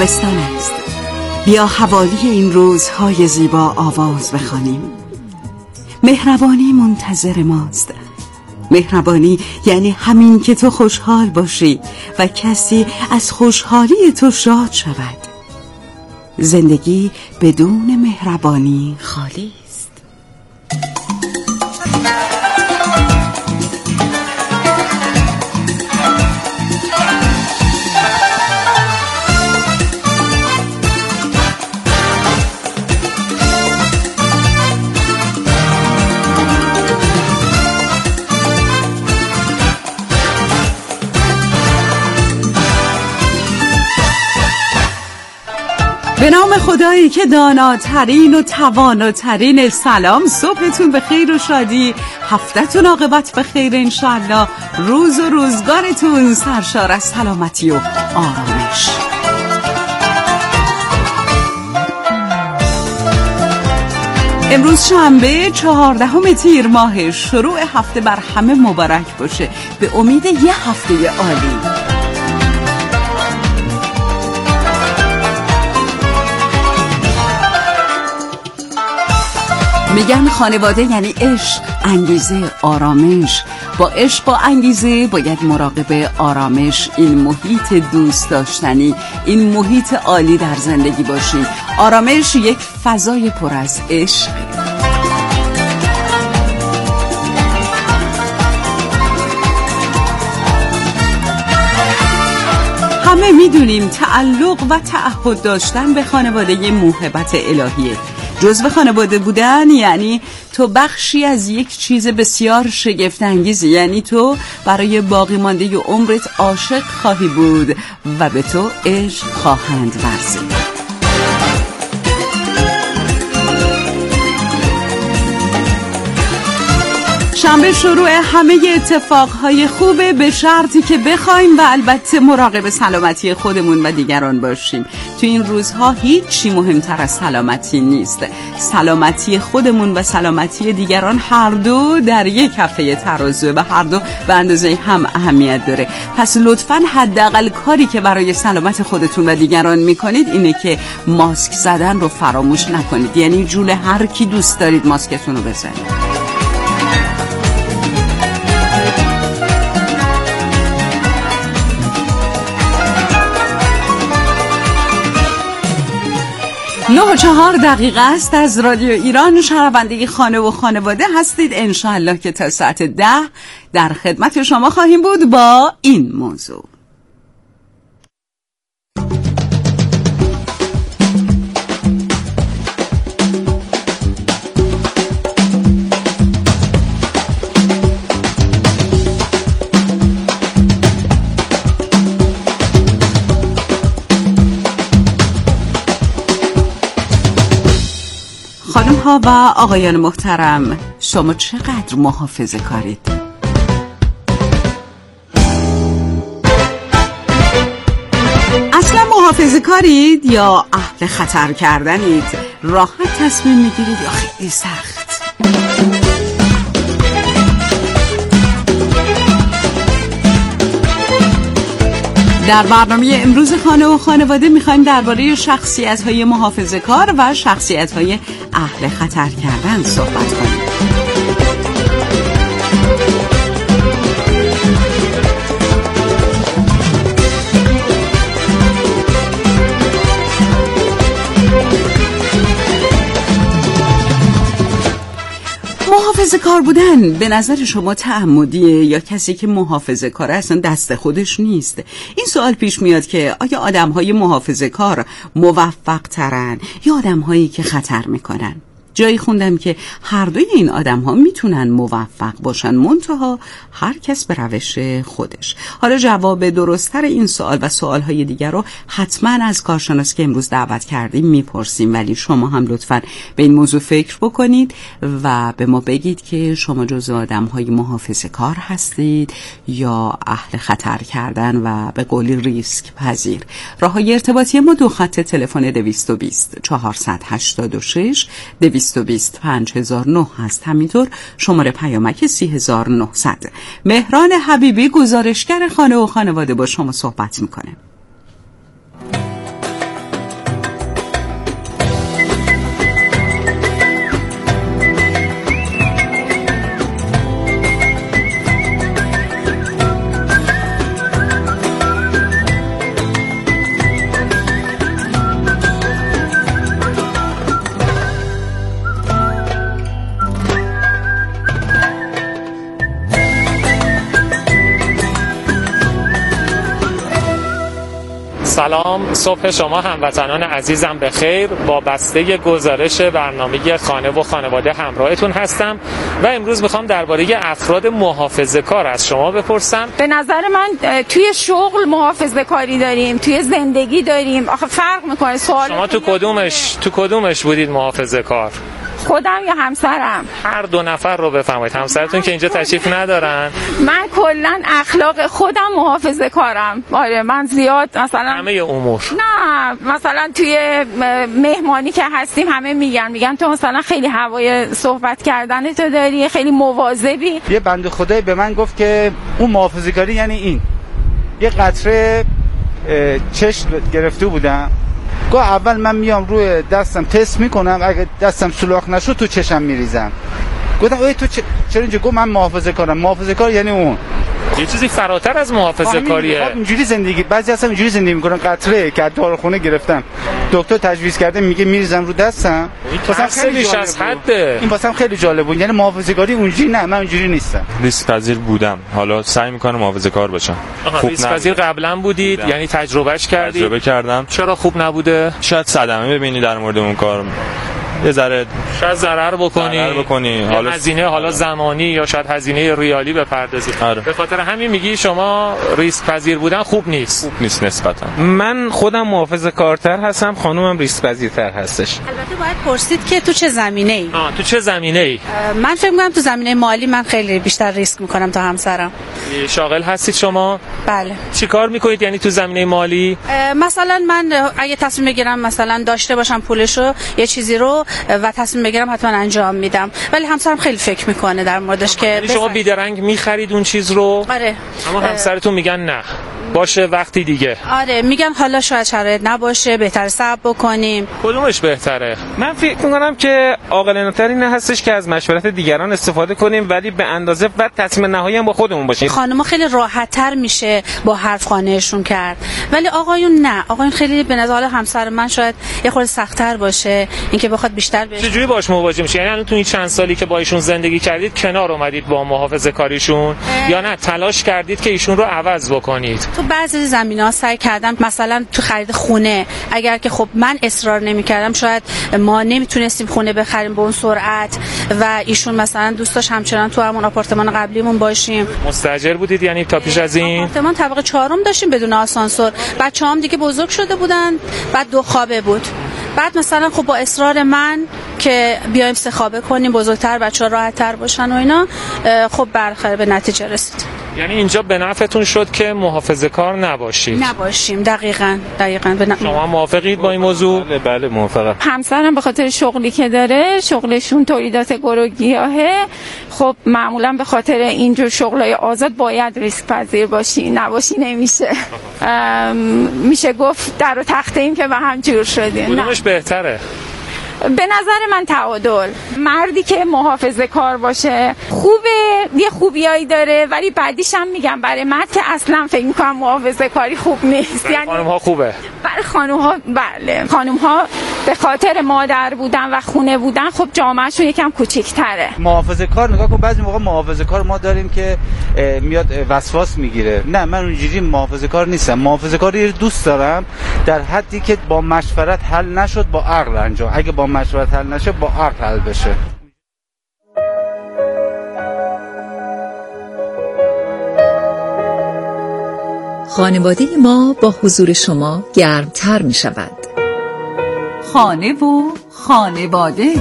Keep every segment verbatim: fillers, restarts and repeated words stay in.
تابستان است. بیا حوالی این روزهای زیبا آواز بخوانیم. مهربانی منتظر ماست. مهربانی یعنی همین که تو خوشحال باشی و کسی از خوشحالی تو شاد شود. زندگی بدون مهربانی خالی است. به نام خدایی که داناترین و تواناترین. سلام، صبحتون به خیر و شادی، هفتهتون عاقبت به خیر انشالله، روز و روزگارتون سرشار از سلامتی و آرامش. امروز شنبه چهاردهم تیر ماه، شروع هفته بر همه مبارک باشه، به امید یه هفته عالی. میگن خانواده یعنی عشق، انگیزه، آرامش. با عشق و انگیزه باید مراقب آرامش، این محیط دوست داشتنی، این محیط عالی در زندگی باشی. آرامش یک فضای پر از عشق. همه میدونیم تعلق و تعهد داشتن به خانواده محبت الهیه. جزو خانواده بودن یعنی تو بخشی از یک چیز بسیار شگفت انگیزی، یعنی تو برای باقی مانده عمرت عاشق خواهی بود و به تو عشق خواهند ورزید. شنبه شروع همه اتفاقهای خوبه، به شرطی که بخوایم و البته مراقب سلامتی خودمون و دیگران باشیم. تو این روزها هیچی مهمتر از سلامتی نیست. سلامتی خودمون و سلامتی دیگران هر دو در یک کفه ترازو و هر دو به اندازه هم اهمیت داره. پس لطفاً حداقل کاری که برای سلامت خودتون و دیگران میکنید اینه که ماسک زدن رو فراموش نکنید. یعنی جون هر کی دوست دارید ماسکتون رو بزنید. نه و چهار دقیقه است از رادیو ایران. شنونده خانه و خانواده هستید. انشاءالله که تا ساعت ده در خدمت شما خواهیم بود با این موضوع. خانم ها و آقایان محترم، شما چقدر محافظه کارید؟ اصلا محافظه کارید یا اهل خطر کردنید؟ راحت تصمیم میگیرید یا خیلی سخت؟ در برنامه امروز خانه و خانواده میخوایم درباره شخصیت‌های محافظه‌کار و شخصیت‌های اهل خطر کردن صحبت کنیم. محافظه کار بودن به نظر شما تعمدیه یا کسی که محافظه کاره اصلا دست خودش نیست؟ این سوال پیش میاد که آیا آدم‌های محافظه کار موفق ترن یا آدم‌هایی که خطر میکنن؟ جایی خوندم که هر دوی این آدم ها میتونن موفق باشن، منتها هر کس به روش خودش. حالا جواب درست‌تر این سوال و سوالهای دیگر رو حتما از کارشناس که امروز دعوت کردیم میپرسیم، ولی شما هم لطفاً به این موضوع فکر بکنید و به ما بگید که شما جزو آدم های محافظه کار هستید یا اهل خطر کردن و به قولی ریسک پذیر. راه های ارتباطی ما دو خط تلفن دویست و بیست چهارصد و هشتاد و شش دویست و بیست پنج هزار و نه هست، همینطور شماره پیامک سی هزار و نهصد. مهران حبیبی گزارشگر خانه و خانواده با شما صحبت میکنه. سلام، صبح شما هموطنان عزیزم بخیر. با بسته گزارش برنامه خانه و خانواده همراهتون هستم و امروز میخوام درباره افراد محافظه‌کار از شما بپرسم. به نظر من توی شغل محافظه‌کاری داریم، توی زندگی داریم. آخه فرق میکنه. سوال شما تو کدومش تو کدومش بودید محافظه‌کار؟ خودم یا همسرم؟ هر دو نفر رو بفرمایید. همسرتون که اینجا تشریف ندارن. من کلا اخلاق خودم محافظه کارم. آره من زیاد مثلا همه امور نه، مثلا توی مهمانی که هستیم همه میگن میگن تو مثلا خیلی هوای صحبت کردن تو داری، خیلی مواظبی. یه بنده خدایی به من گفت که اون محافظه کاری یعنی این. یه قطره چشم گرفته بودم، گفت اول من میام روی دستم تست میکنم، اگه دستم سوراخ نشد تو چشم میریزم. گفتم اوه تو چرا اینجا؟ گفت من محافظه کارم. محافظه کار یعنی اون یه چیزی فراتر از محافظه کاریه. اینجوری زندگی بعضی اصلا اینجوری زندگی میکنن. قطره که داروخونه گرفتم، دکتر تجویز کرده، میگه میریزم رو دستم. واسم خیلی بیش از حده. این واسم خیلی جالب بود. یعنی محافظه کاری اونجوری نه، من اونجوری نیستم. ریسک پذیر بودم، حالا سعی میکنم محافظه کار باشم. خوب ریسک پذیر قبلا بودید بودم. یعنی تجربهش کردید؟ تجربه کردم. چرا خوب نبوده؟ شاید صدمه ببینی در مورد اون کار، یه ذره شاید ضرر بکنی، ضرر بکنی. حالا هزینه حالا زمانی یا شاید هزینه ریالی بپردازی. آره. به خاطر همین میگی شما ریسک پذیر بودن خوب نیست. خوب نیست نسبتا. من خودم محافظه کارتر هستم، خانومم ریسک پذیرتر هستش. البته باید پرسید که تو چه زمینه‌ای؟ آه تو چه زمینه‌ای؟ من فکر می‌کنم تو زمینه مالی من خیلی بیشتر ریسک می‌کنم تا همسرم. شاغل هستید شما؟ بله. چی کار می‌کنید یعنی تو زمینه مالی؟ مثلا من اگه تصمیم بگیرم مثلا داشته باشم پولشو یه چیزی رو و تصمیم بگیرم حتما انجام میدم، ولی همسرم خیلی فکر میکنه در موردش که یعنی شما بیدرنگ میخرید اون چیز رو؟ آره. اما همسرتون میگن نه باشه وقتی دیگه. آره میگن حالا شاید شرایط نباشه، بهتر صبر بکنیم. کدومش بهتره؟ من فکر میکنم که عاقلانه‌تر این هستش که از مشورت دیگران استفاده کنیم، ولی به اندازه و تصمیم نهایی هم با خودمون باشه. خانم‌ها خیلی راحت‌تر میشه با حرف خانه‌شون کرد، ولی آقایون نه. آقایون خیلی به نظر همسر من شاید یه خورده سخت‌تر باشه، اینکه بخواد بیشتر بشه. چجوری باش مواجه میشه؟ یعنی الان تو این چند سالی که با ایشون زندگی کردید کنار اومدید با محافظه کاریشون یا نه تلاش کردید که ایشون رو عوض بکنید؟ تو بعضی زمینه‌ها سعی کردم، مثلا تو خرید خونه اگر که خب من اصرار نمی‌کردم شاید ما نمیتونستیم خونه بخریم به اون سرعت و ایشون مثلا دوست داشت همچنان تو همون آپارتمان قبلیمون باشیم. مستاجر بودید یعنی تا پیش از این؟ آپارتمان طبقه چهارم داشتیم بدون آسانسور. بچه‌هام دیگه بزرگ شده بودن، بعد دو خوابه بود. بعد مثلا خب با اصرار من که بیایم سه خوابه کنیم بزرگتر بچه‌ها راحت‌تر باشن و اینا، خب برخلاف به نتیجه رسید. یعنی اینجا به نفعتون شد که محافظه کار نباشید؟ نباشیم. دقیقاً دقیقاً به نفع. شما موافقید با این موضوع؟ بله بله موافقم. همسرم به خاطر شغلی که داره، شغلشون تولیدات گل و گیاهه، خب معمولا به خاطر اینجور شغلای آزاد باید ریسک پذیر باشی، نباشی نمیشه. میشه گفت در و تخته ایم که به هم جور شدیم. کدومش بهتره؟ به نظر من تعادل. مردی که محافظه کار باشه خوبه، یه خوبیایی داره، ولی بعدیش هم میگم برای مرد که اصلا فکر میکنم محافظه کاری خوب نیست. یعنی خانم ها خوبه؟ برای خانم ها بله. خانم ها به خاطر مادر بودن و خونه بودن خب جامعهشون یکم کوچیک‌تره. محافظه کار نگاه کن، بعضی موقع محافظه کار ما داریم که میاد وسواس میگیره. نه من اونجوری محافظه کار نیستم. محافظه کاری دوست دارم در حدی که با مشورت حل نشد با عقل انجام، اگه با مشورت حل نشه با عقل حل بشه. خانواده ما با حضور شما گرمتر می شود. خانه و خانواده.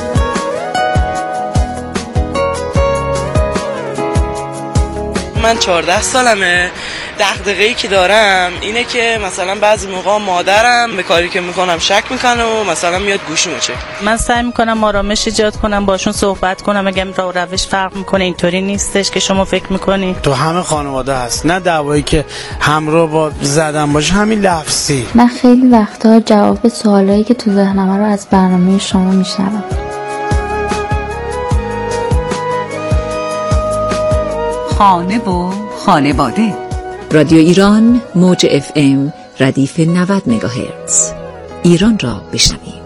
من چهارده سالمه. دغدغه‌ای که دارم اینه که مثلا بعضی موقع مادرم به کاری که میکنم شک میکنه و مثلا میاد گوشیمو چک. من سعی میکنم آرامش ایجاد کنم، باشون صحبت کنم، اگه راه و روش فرق میکنه اینطوری نیستش که شما فکر میکنی. تو همه خانواده هست، نه دعوایی که همراه با زدن باشه، همین لفظی. من خیلی وقتا جواب سوالایی که تو ذهنم رو از برنامه شما میشنوم. خانه و خانواده. رادیو ایران موج اف ام ردیف نود مگاهرتز. ایران را بشنویم.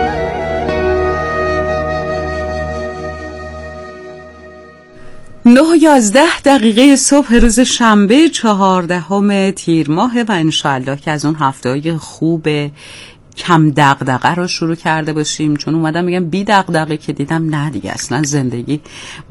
نه و یازده دقیقه صبح روز شنبه چهاردهم تیر ماه و انشاءالله که از اون هفته‌های خوب کم دغدغه رو شروع کرده باشیم. چون اومدم میگم بی دغدغه که دیدم نه دیگه، اصلا زندگی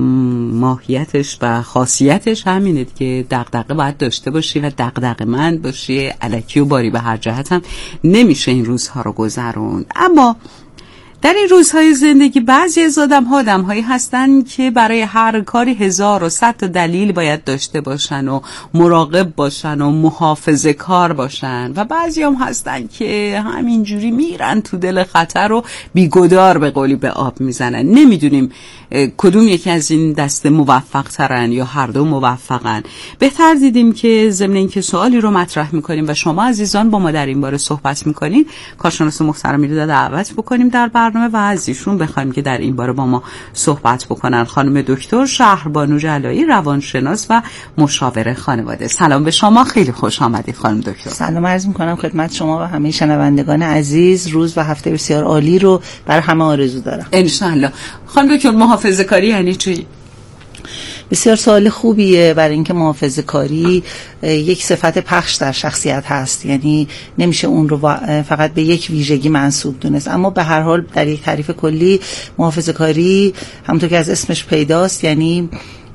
ماهیتش و خاصیتش همینه که دغدغه باید داشته باشی و دغدغه‌مند باشی. الکی و باری به هر جهت هم نمیشه این روزها رو گذروند. اما در این روزهای زندگی بعضی از آدم ها آدم هایی هستن که برای هر کاری هزار و صد تا دلیل باید داشته باشن و مراقب باشن و محافظه کار باشن و بعضی هم هستن که همینجوری میرن تو دل خطر و بیگدار به قولی به آب میزنن. نمیدونیم کدوم یکی از این دسته موفق ترن یا هر دو موفقن. بهتر دیدیم که ضمن اینکه سوالی رو مطرح میکنیم و شما عزیزان با ما در این باره صحبت میکنین، کارشناس محترمی رو دعوت بکنیم در برنامه و از ایشون بخوایم که در این باره با ما صحبت بکنن. خانم دکتر شهربانو جلایی، روانشناس و مشاور خانواده. سلام به شما، خیلی خوش آمدید خانم دکتر. سلام عرض میکنم خدمت شما و همه شنوندگان عزیز. روز و هفته بسیار عالی رو برای همه آرزو دارم ان شاء الله. خانم دکتر محافظه کاری یعنی چی؟ بسیار سوال خوبیه، برای اینکه محافظه کاری یک صفت پخش در شخصیت هست، یعنی نمیشه اون رو فقط به یک ویژگی منسوب دونست. اما به هر حال در یک تعریف کلی محافظه کاری همونطور که از اسمش پیداست یعنی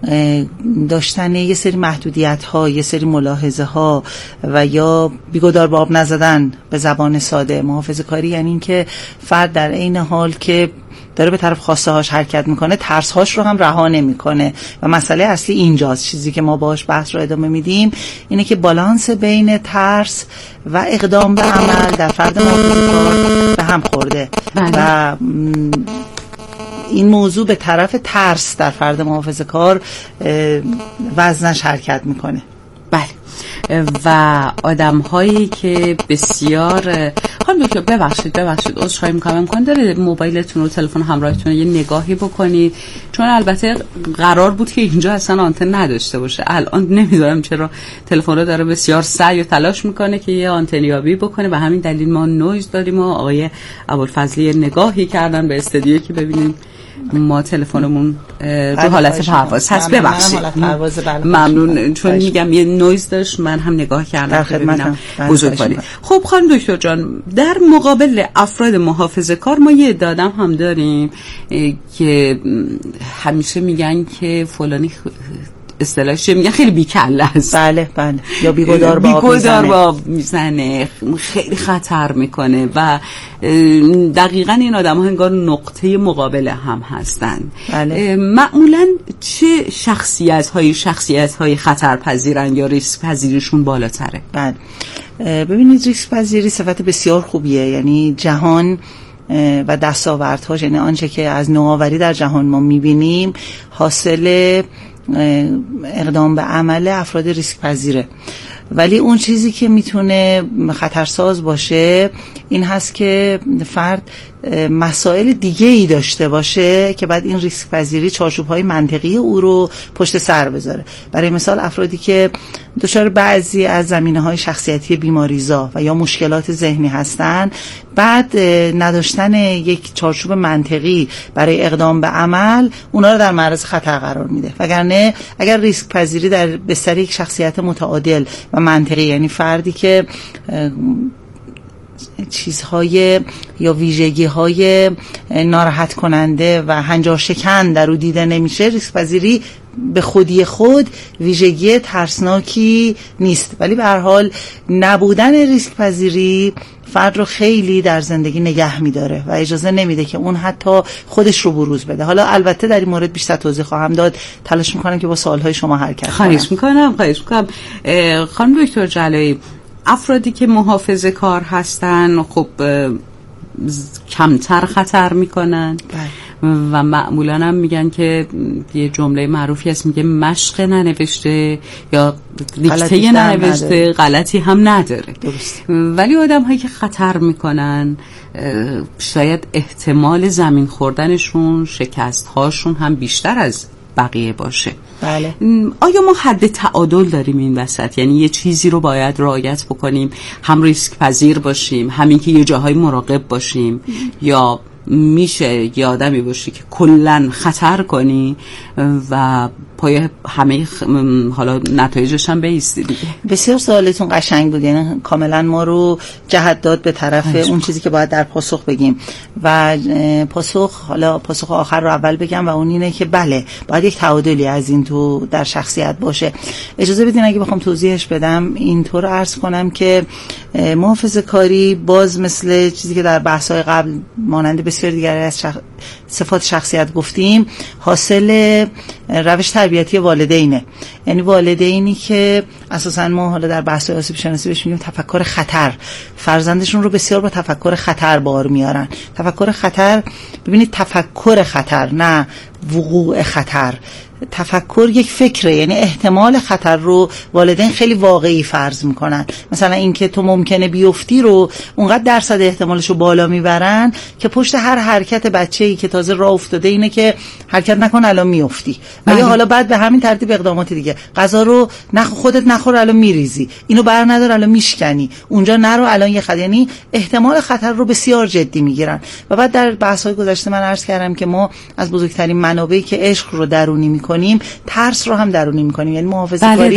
داشتن یه سری محدودیت ها، یه سری ملاحظه ها و یا بیگدار به آب نزدن. به زبان ساده محافظه کاری یعنی این که فرد در عین حال که داره به طرف خواسته هاش حرکت میکنه، ترس هاش رو هم رها نمیکنه. و مسئله اصلی اینجاست، چیزی که ما باهاش بحث رو ادامه میدیم اینه که بالانس بین ترس و اقدام به عمل در فرد محافظه‌کار به هم خورده و این موضوع به طرف ترس در فرد محافظه‌کار وزنش حرکت میکنه. بله. و آدم هایی که بسیار خانم دکتر ببخشید ببخشید عذرخواهی میکنم، امکان داره موبایلتون و تلفن همراهتون یه نگاهی بکنید؟ چون البته قرار بود که اینجا اصلا آنتن نداشته باشه. الان نمیدونم چرا تلفن رو داره بسیار سعی و تلاش میکنه که یه آنتنیابی بکنه و همین دلیل ما نویز داریم. و آقای ابوالفضلی نگاهی کردن به استودیو که ببینیم ما تلفنمون رو حالت پرواز هست. ببخشید ممنون، چون میگم یه نویز داشت، من هم نگاه کردم که ببینم بزرگواری. خب خانم دکتر جان، در مقابل افراد محافظه کار ما یه دادم هم داریم که همیشه میگن که فلانی اصطلاحش میگن خیلی بیکله است. بله بله، یا بیگدار با آب بیگدار با آب میزنه، خیلی خطر میکنه و دقیقاً این آدم‌ها انگار نقطه مقابل هم هستن. بله. معمولاً چه شخصیت‌های شخصیت‌های خطرپذیرن یا ریسک پذیریشون بالاتره؟ بله. ببینید ریسک پذیری صفت بسیار خوبیه، یعنی جهان و دستاوردهاش، یعنی آنچه که از نوآوری در جهان ما میبینیم حاصل اقدام به عمل افراد ریسک پذیره. ولی اون چیزی که میتونه خطرساز باشه این هست که فرد مسائل دیگه ای داشته باشه که بعد این ریسک پذیری چارچوب‌های منطقی او رو پشت سر بذاره. برای مثال افرادی که دچار بعضی از زمینه‌های شخصیتی بیماریزا و یا مشکلات ذهنی هستن، بعد نداشتن یک چارچوب منطقی برای اقدام به عمل اونا رو در معرض خطر قرار میده. وگرنه اگر ریسک پذیری در بستر یک شخصیت متعادل و منطقی، یعنی فردی که چیزهای یا ویژگی‌های ناراحت کننده و هنجار شکن در او دیده نمیشه، ریسک پذیری به خودی خود ویژگی ترسناکی نیست. ولی به هر حال نبودن ریسک پذیری فرد رو خیلی در زندگی نگه میداره و اجازه نمیده که اون حتی خودش رو بروز بده. حالا البته در این مورد بیشتر توضیح خواهم داد، تلاش میکنم که با سوالهای شما حرکت کنم. خواهش میکنم خواهش میکنم خانم دکتر جلایی، افرادی که محافظه کار هستن خب کمتر خطر میکنن و معمولا هم میگن که یه جمله معروفی هست میگه مشق ننوشته یا دیکته ننوشته غلطی هم نداره. درست. ولی آدم هایی که خطر میکنن شاید احتمال زمین خوردنشون، شکست هاشون هم بیشتر از بقیه باشه. بله. آیا ما حد تعادل داریم این وسط؟ یعنی یه چیزی رو باید رعایت بکنیم، هم ریسک پذیر باشیم، همین که یه جاهای مراقب باشیم، یا میشه یه آدمی باشی که کلن خطر کنی و پای همه خ... حالا نتایجش هم بایستی دیگه. بسیار سوالتون قشنگ بود، یعنی کاملا ما رو جهت داد به طرف هنچ. اون چیزی که باید در پاسخ بگیم و پاسخ، حالا پاسخ آخر رو اول بگم و اون اینه که بله باید یک تعادلی از این تو در شخصیت باشه. اجازه بدین اگه بخوام توضیحش بدم اینطور عرض کنم که محافظه کاری باز مثل چیزی که در بحث‌های قبل مانند بسیار دیگری از شخ... صفات شخصیت گفتیم حاصل روش تربیتی والدینه. یعنی والدینی که اساساً ما حالا در بحث‌های آسیب شناسی بهش میگیم تفکر خطر، فرزندشون رو بسیار با تفکر خطر بار میارن. تفکر خطر، ببینید تفکر خطر نه وقوع خطر. تفکر یک فکره، یعنی احتمال خطر رو والدین خیلی واقعی فرض میکنن. مثلا اینکه تو ممکنه بیفتی رو اونقدر درصد احتمالش رو بالا میبرن که پشت هر حرکت بچه‌ای که تازه راه افتاده اینه که حرکت نکن الان میفتی. و یا حالا بعد به همین ترتیب اقدامات دیگه، غذا رو نخ خودت نخور الان میریزی، اینو بر ندار الان میشکنی، اونجا نرو الان یه خطر. یعنی احتمال خطر رو بسیار جدی میگیرن. و بعد در بحث‌های گذشته من عرض کردم که ما از بزرگترین منابعی که عشق رو درونی میکنیم ترس رو هم درونی میکنیم. یعنی محافظه‌کاری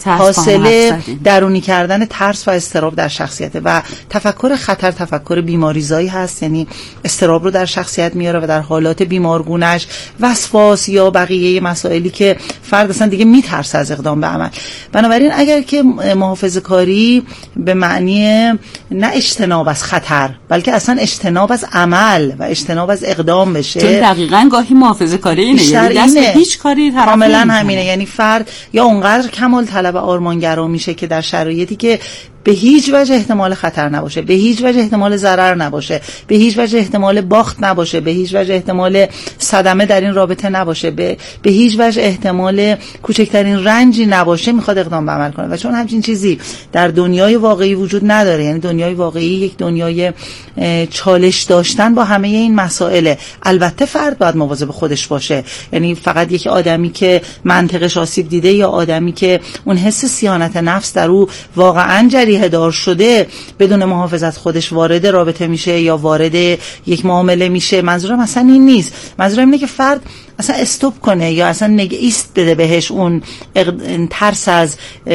حاصل درونی کردن ترس و اضطراب در شخصیته و تفکر خطر تفکر بیماریزایی هست، یعنی اضطراب رو در شخصیت میاره و در حالات بیمارگونش وسواس یا بقیه مسائلی که فرد اصلا دیگه میترسه از اقدام به عمل. بنابراین اگر که محافظه‌کاری به معنی نه اجتناب از خطر بلکه اصلا اجتناب از عمل و اجتناب از اقدام بشه، چون دقیقاً گاهی محافظه‌کاری اینه، یعنی دست به هیچ کاری کاملا همینه. یعنی فرد یا اونقدر کمال طلب آرمانگرا میشه که در شرایطی که به هیچ وجه احتمال خطر نباشه، به هیچ وجه احتمال ضرر نباشه، به هیچ وجه احتمال باخت نباشه، به هیچ وجه احتمال صدمه در این رابطه نباشه، به به هیچ وجه احتمال کوچکترین رنجی نباشه، میخواد اقدام به عمل کنه. و چون همچین چیزی در دنیای واقعی وجود نداره، یعنی دنیای واقعی یک دنیای چالش داشتن با همه این مسائل، البته فرد باید مواظب خودش باشه. یعنی فقط یک آدمی که منطقش آسیب دیده یا آدمی که اون حس صیانت نفس در او واقعا جریه دار شده بدون محافظت خودش وارد رابطه میشه یا وارد یک معامله میشه. منظورم اصلا این نیست. منظورم اینه که فرد اصلا استوب کنه یا اصلا نگه ایست بده بهش اون ترس از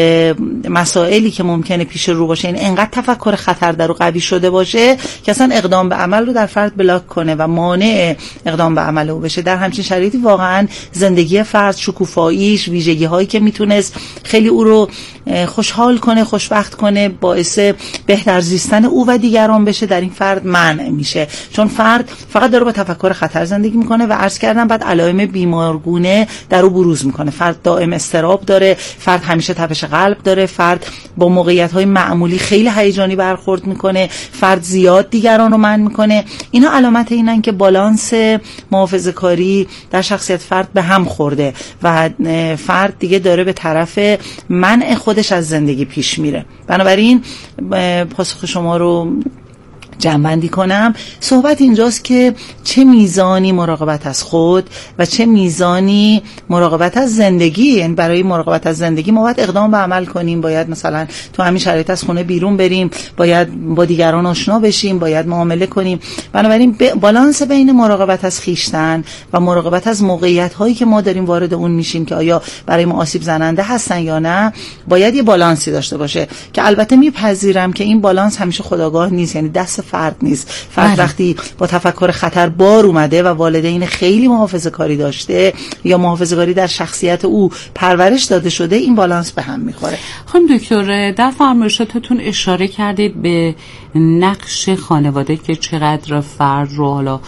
مسائلی که ممکنه پیش رو باشه. این انقدر تفکر خطر در رو قوی شده باشه که اصلا اقدام به عمل رو در فرد بلاک کنه و مانع اقدام به عمل او بشه. در همچین شرایطی واقعا زندگی فرد، شکوفاییش، ویژگی هایی که میتونست خیلی او رو خوشحال کنه، خوشبخت کنه، باعث بهتر زیستن او و دیگران بشه، در این فرد منع میشه. چون فرد فقط داره با تفکر خطر زندگی میکنه و عرض کردم بعد علائم بیمارگونه در او بروز میکنه. فرد دائم اضطراب داره، فرد همیشه تپش قلب داره، فرد با موقعیت‌های معمولی خیلی هیجانی برخورد میکنه، فرد زیاد دیگران رو منع میکنه. اینا علامت اینن که بالانس محافظه‌کاری در شخصیت فرد به هم خورده و فرد دیگه داره به طرف منع خودش از زندگی پیش میره. بنابراین پاسخ شما رو جمع‌بندی کنم، صحبت اینجاست که چه میزانی مراقبت از خود و چه میزانی مراقبت از زندگی. یعنی برای مراقبت از زندگی ما باید اقدام به عمل کنیم، باید مثلا تو همین شرایط از خونه بیرون بریم، باید با دیگران آشنا بشیم، باید معامله کنیم. بنابراین بالانس بین مراقبت از خیشتن و مراقبت از موقعیت هایی که ما داریم وارد اون میشیم که آیا برای ما آسیب زننده هستن یا نه، باید یه بالانسی داشته باشه که البته میپذیرم که این بالانس همیشه خودآگاه نیست، یعنی دست فرد نیست. فرد بله. وقتی با تفکر خطر بار اومده و والدین خیلی محافظه‌کاری داشته یا محافظه‌کاری در شخصیت او پرورش داده شده، این بالانس به هم میخوره. خانم دکتر، در فرمایشاتتون اشاره کردید به نقش خانواده که چقدر فرد رو حالا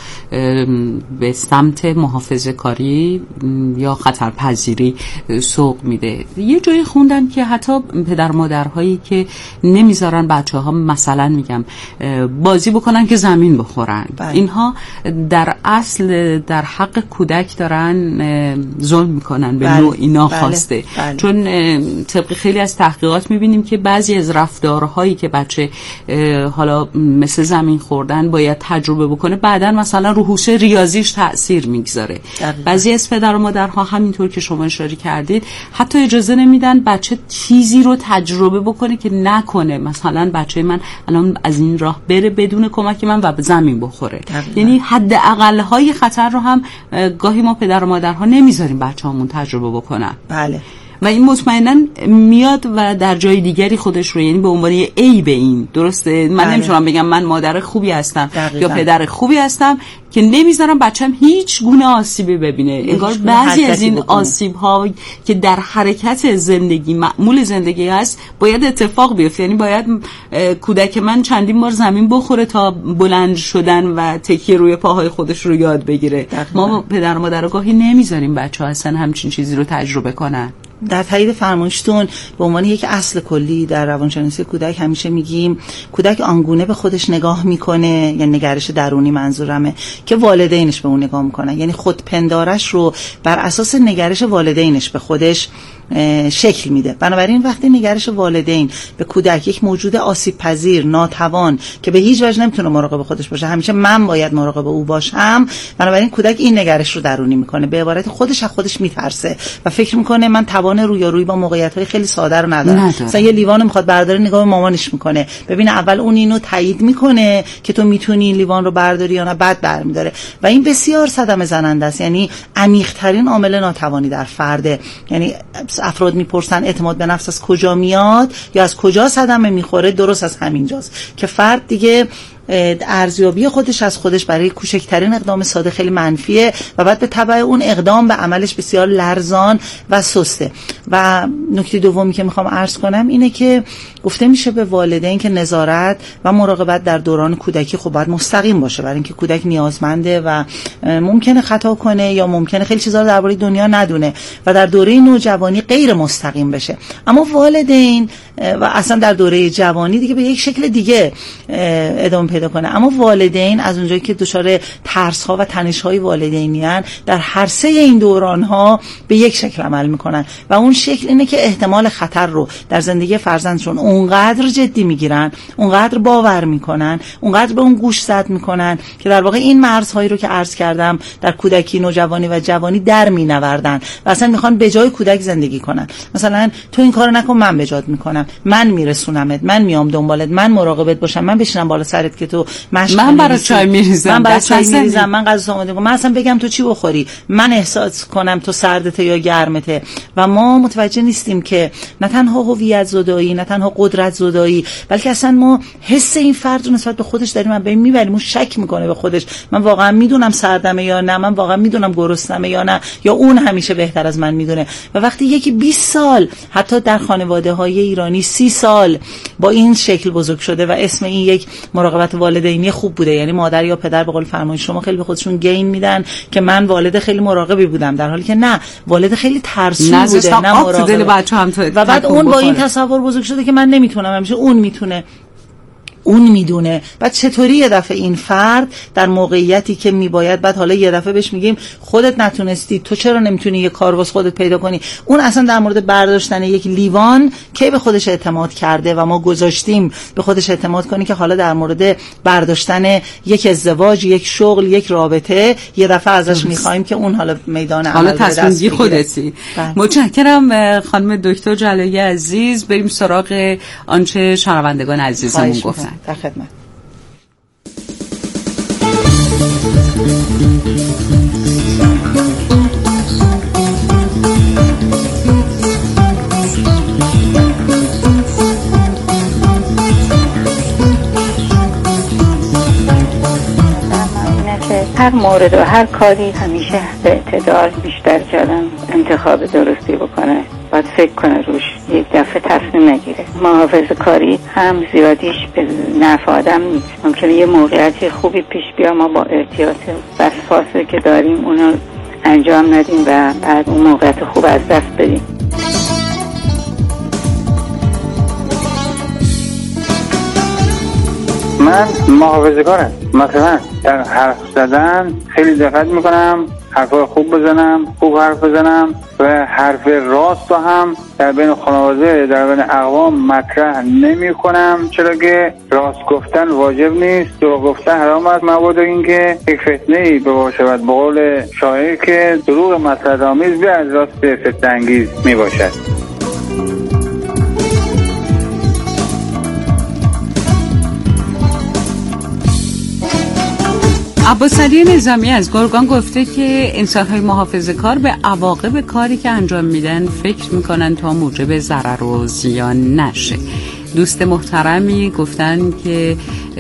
به سمت محافظه‌کاری یا خطرپذیری سوق میده. یه جایی خوندم که حتی پدر مادرهایی که نمیذارن بچه‌ها مثلا میگم بازی بکنن که زمین بخورن، بله. اینها در اصل در حق کودک دارن ظلم میکنن به بله. نوعی ناخواسته. بله. بله. چون طبق خیلی از تحقیقات میبینیم که بعضی از رفتارهایی که بچه حالا مثل زمین خوردن باید تجربه بکنه، بعداً مثلا رو هوش ریاضیش تأثیر میگذاره. بعضی از پدر و مادرها همینطور که شما اشاره کردید حتی اجازه نمیدن بچه چیزی رو تجربه بکنه که نکنه. مثلا بچه من الان از این راه بره بدون کمک من و به زمین بخوره. یعنی حد اقل های خطر رو هم گاهی ما پدر و مادرها نمیذاریم بچه‌هامون تجربه بکنن. بله. و این مطمئناً میاد و در جای دیگری خودش رو، یعنی به عنوان یه عیب این، درسته؟ من بله. نمیتونم بگم من مادر خوبی هستم دقیقا. یا پدر خوبی هستم که نمیذارم بچه‌م هیچ گونه آسیبی ببینه. انگار بعضی از این آسیب‌ها که در حرکت زندگی معمول زندگی هست باید اتفاق بیفته. یعنی باید کودک من چندین بار زمین بخوره تا بلند شدن و تکیه روی پاهای خودش رو یاد بگیره. دقیقا. ما پدر و مادر گاهی نمیذاریم بچه‌ها اصلا همچین چیزی رو تجربه کنن. در تایید فرمایشتون به عنوان یک اصل کلی در روانشناسی کودک همیشه میگیم کودک آنگونه به خودش نگاه میکنه، یعنی نگرش درونی منظورمه، که والدینش به اون نگاه میکنن. یعنی خودپندارش رو بر اساس نگرش والدینش به خودش شکل میده. بنابراین وقتی نگرش والدین به کودک یک موجود آسیب پذیر، ناتوان که به هیچ وجه نمیتونه مراقب خودش باشه، همیشه من باید مراقب او باشم، بنابراین کودک این نگرش رو درونی میکنه. به عبارت خودش از خودش میترسه و فکر میکنه من توان رویارویی با موقعیت‌های خیلی ساده رو ندارم. مثلا یه لیوان میخواد برداره، نگاه به مامانش میکنه، ببینه اول اون اینو تایید میکنه که تو میتونی این لیوان رو برداری یا نه، بعد برمی‌داره. و این بسیار صدمه زننده است. یعنی عمیق‌ترین عامل ناتوانی در فرده. یعنی افراد میپرسن اعتماد به نفس از کجا میاد یا از کجا صدمه میخوره، درست از همینجاست که فرد دیگه ارزیابی خودش از خودش برای کوچکترین اقدام ساده خیلی منفیه و بعد به تبع اون اقدام به عملش بسیار لرزان و سسته. و نکته دومی که میخوام عرض کنم اینه که گفته میشه به والدین که نظارت و مراقبت در دوران کودکی خب باید مستقیم باشه، برای اینکه کودک نیازمنده و ممکنه خطا کنه یا ممکنه خیلی چیزا رو درباره دنیا ندونه و در دوره نوجوانی غیر مستقیم بشه. اما والدین و اصلا در دوره جوانی دیگه به یک شکل دیگه ادامه پیدا کنه. اما والدین از اونجایی که دچار ترس ها و تنش های والدینی ان، در هر سه این دوران ها به یک شکل عمل میکنن و اون شکل اینه که احتمال خطر رو در زندگی فرزندشون اونقدر جدی میگیرن، اونقدر باور میکنن، اونقدر به اون گوش زد میکنن که در واقع این مرزهایی رو که عرض کردم در کودکی، نوجوانی و جوانی در مینوردن و اصلا میخوان به جای کودک زندگی کنن. مثلا تو این کارو نکن، من به جات میکنم، من میرسونمت، من میام دنبالت، من مراقبت باشم، من بشینم بالا سرت که تو من برای چای میریزم، من برای چای میریزم، من غذا آماده کنم، من اصلا بگم تو چی بخوری، من احساس کنم تو سردته یا گرمته. و ما متوجه نیستیم که نه تنها هویت زدایی، نه تنها قدرت زدایی، بلکه اصلا ما حس این فرد رو نسبت به خودش داریم و ببین میبریم اون شک میکنه به خودش، من واقعا میدونم سردمه یا نه، من واقعا میدونم گرسنمه یا نه، یا اون همیشه بهتر از من میدونه. و وقتی یکی بیست سال، حتی در خانواده‌های ایرانی سی سال با این شکل بزرگ شده و اسم این یک مراقبت والدینی خوب بوده، یعنی مادر یا پدر به قول فرمایش شما خیلی به خودشون گین میدن که من والد خیلی مراقبی بودم، در حالی که نه، والد خیلی ترسو بوده، نه مراقب. و بعد اون با این تصور بزرگ شده که من نمیتونم، همیشه اون میتونه، اون میدونه. بعد چطوری یه دفعه این فرد در موقعیتی که میباید، بعد حالا یه دفعه بهش میگیم خودت نتونستی، تو چرا نمیتونی یه کار واسه خودت پیدا کنی؟ اون اصلا در مورد برداشتن یک لیوان کی به خودش اعتماد کرده و ما گذاشتیم به خودش اعتماد کنی که حالا در مورد برداشتن یک ازدواج، یک شغل، یک رابطه یه دفعه ازش میخوایم که اون حالا میدان عمل حالا تصمیم گیر خودتی. متشکرم خانم دکتر جلایی عزیز. بریم سراغ آنچه شنوندگان عزیزمون گفتن. در خدمت. هر مورد و هر کاری همیشه به اعتدال بیشتر جلن انتخاب درستی بکنه، باید فکر کنه روش، یک دفعه تصمیم نگیره. محافظه کاری هم زیادیش به نفع آدم نیست. ممکنه یه موقعیتی خوبی پیش بیا، ما با احتیاط بس فاصله که داریم اونو انجام ندیم و بعد اون موقعیت خوب از دست بدیم. من محافظه‌کارم. مثلا در حرف زدن خیلی دقت میکنم، حرفای خوب بزنم، خوب حرف بزنم، و حرف راست رو هم در بین خانواده در بین اقوام مطرح نمی کنم، چرا که راست گفتن واجب نیست، دروغ گفتن حرام است، مبادا اینکه یک فتنه‌ای بباشد. به قول شاعر که دروغ مسخره‌آمیز به از راست فتنه انگیز می باشد. عباس علی نظامی از گرگان گفته که انسان‌های محافظه‌کار به عواقب کاری که انجام میدن فکر میکنن تا موجب ضرر و زیان نشه. دوست محترمی گفتن که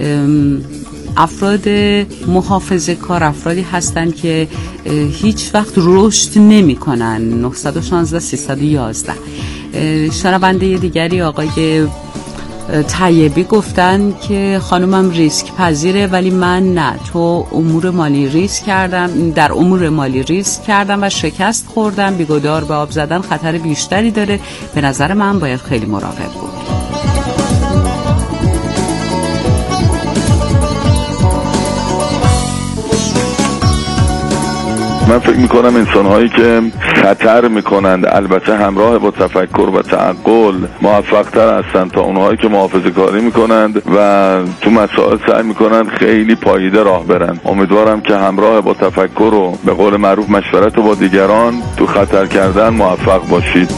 افراد محافظه‌کار افرادی هستند که هیچ وقت رشد نمی‌کنن. نه یک شش سه یک یک شنونده دیگری آقای طیبی گفتن که خانومم ریسک پذیره ولی من نه، تو امور مالی ریسک کردم در امور مالی ریسک کردم و شکست خوردم، بیگدار به آب زدن خطر بیشتری داره، به نظر من باید خیلی مراقب بود. من فکر میکنم انسان‌هایی که خطر میکنند البته همراه با تفکر و تعقل موفق‌تر هستند تا اونهایی که محافظه‌کاری میکنند و تو مسائل سعی میکنند خیلی پاییده راه برن. امیدوارم که همراه با تفکر و به قول معروف مشورت با دیگران تو خطر کردن موفق باشید.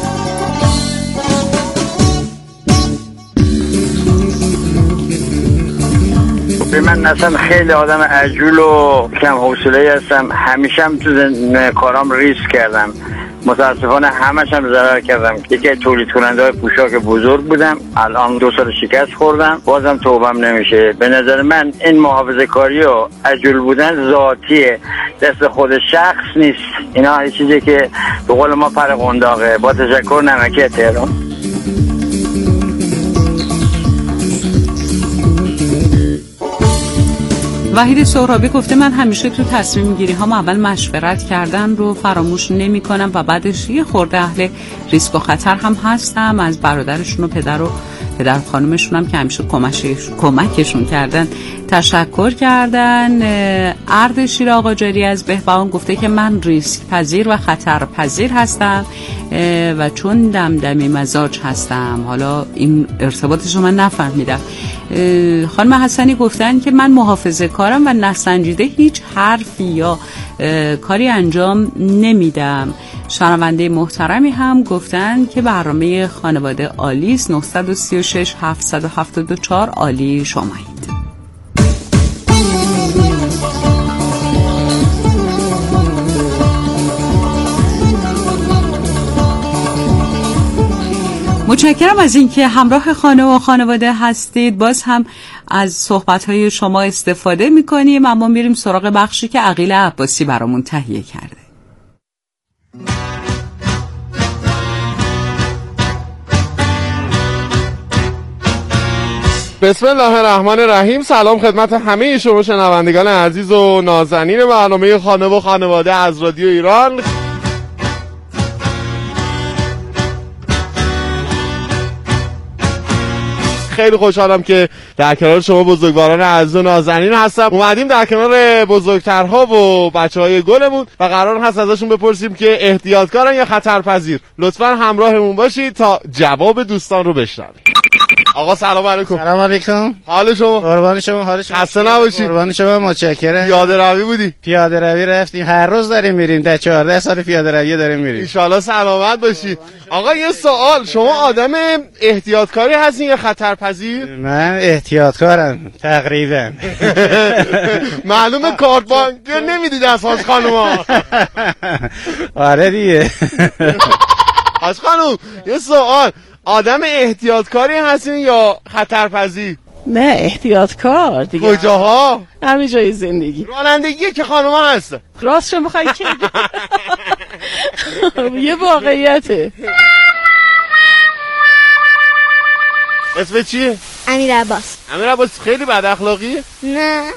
من اصلا خیلی آدم عجول و کم حوصله هستم، همیشه هم تو زن... کارام ریسک کردم، متاسفانه همش هم ضرر کردم. یکی از تولید کننده های پوشاک بزرگ بودم، الان دو سال شکست خوردم، بازم توبم نمیشه. به نظر من این محافظه کاری و عجول بودن ذاتیه، دست خود شخص نیست. اینا یه چیزی که به قول ما پر قنداقه. با تشکر، نمکی تهران. وحید سهرابی گفته من همیشه تو تصمیم گیری هم اول مشورت کردن رو فراموش نمی کنم و بعدش یه خورده اهل ریسک و خطر هم هستم. از برادرشون و پدر و پدر خانومشون هم که همیشه کمکشون کردن تشکر کردن. اردشیر آقاجاری از بهبهان گفته که من ریسک پذیر و خطر پذیر هستم و چون دمدمی مزاج هستم. حالا این ارتباطش رو من نفهمیدم. خانم حسنی گفتن که من محافظه کارم و نسنجیده هیچ حرفی یا کاری انجام نمیدم. شنونده محترمی هم گفتن که برنامه خانواده عالی است. نه سه شش هفت هفت چهار عالی شمایید. متشکرم از اینکه همراه خانه و خانواده هستید. باز هم از صحبت‌های شما استفاده می‌کنیم، اما میریم سراغ بخشی که عقیل عباسی برامون تهیه کرده. بسم الله الرحمن الرحیم. سلام خدمت همه شما شنوندگان عزیز و نازنین برنامه خانه و خانواده از رادیو ایران. خیلی خوشحالم که در کنار شما بزرگواران عزیز و نازنین هستم. اومدیم در کنار بزرگترها و بچهای گلمون و قرار هست ازشون بپرسیم که احتیاطکارن یا خطرپذیر. لطفاً همراهمون باشید تا جواب دوستان رو بشنویم. آقا سلام علیکم. سلام علیکم. حال شما؟ قربان شما. حال شما؟ خسته نباشید. قربان شما. متشکرم. پیاده روی بودی؟ پیاده روی رفتیم، هر روز داریم میریم، در چهارده سال پیاده روی داریم میریم. ان شاءالله سلامت باشید. آقا یه سوال، شما آدم احتیاطکاری هستین یا خطرپذیر؟ من احتیاطکارم تقریبا. معلومه کارت بانک نمیدید اساس خانوما. آره دیگه. از خانوم یه سوال، آدم احتیاطکاری هستین یا خطرپذیر؟ نه احتیاطکار دیگه. کجاها؟ همه جای زندگی. رانندگی که خانوما هست. راست شما بخوای که یه واقعیته. اسم چیه؟ امیر عباس. امیر عباس خیلی بد اخلاقی؟ نه